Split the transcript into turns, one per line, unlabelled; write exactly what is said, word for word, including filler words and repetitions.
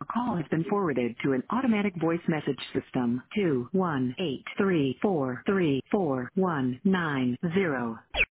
call has been forwarded to an automatic voice message system. two one eight three four three four one nine zero.